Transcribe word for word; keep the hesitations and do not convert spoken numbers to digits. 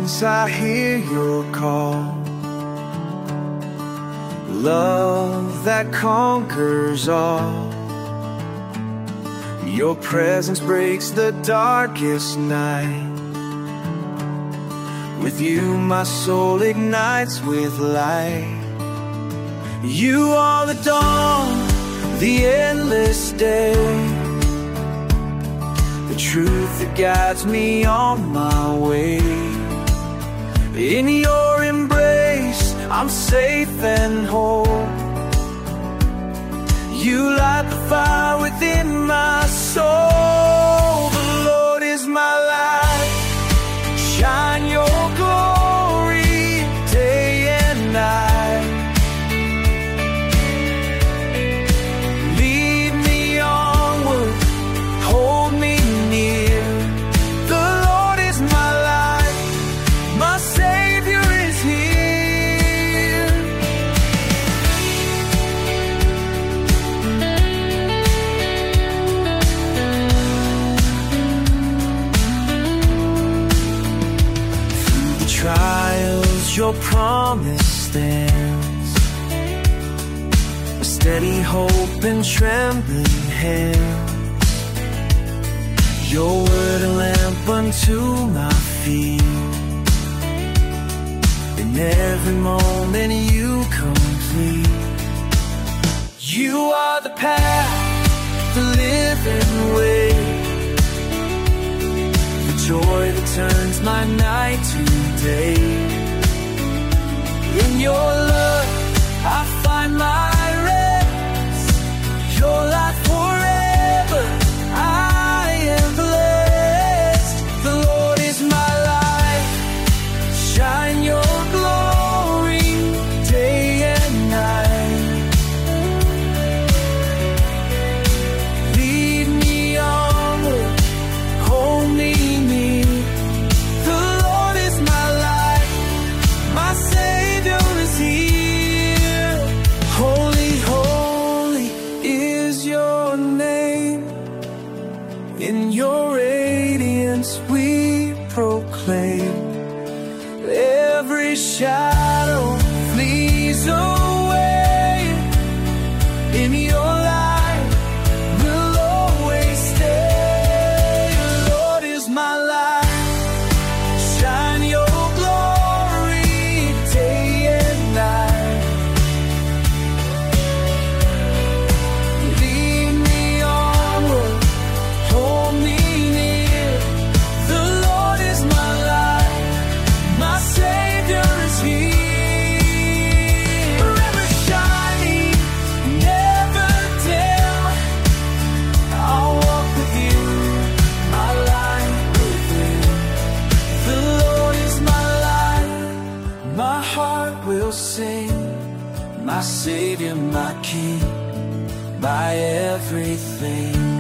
once I hear your call. Love that conquers all. Your presence breaks the darkest night. With you my soul ignites with light. You are the dawn, the endless day, the truth that guides me on my way. In your embrace I'm safe and whole. You light the fire within my soul. The Lord is my light, shine your glory day and night. Lead me onward, hold me near. The Lord is my light, my Savior is here. Through the trials your promise stands, a steady hope in trembling hands. Your word a lamp unto my feet. In every moment you complete. You are the path, the living way, the joy that turns my night to day. In your love I find my rest, your light forever I am blessed. The Lord is my light, shine your glory day and night. Lead me onward, hold me near. The Lord is my light, my Savior is here. Holy, holy is your name. In your radiance we proclaim. Every shadow flees away. In your light we'll always stay. The Lord is my light, shine your glory day and night. Lead me onward, hold me near. The Lord is my light, my Savior is here. Forever shining, never dim. I'll walk with you, my light within. The Lord is my light, my heart will sing. My Savior, my King, my everything.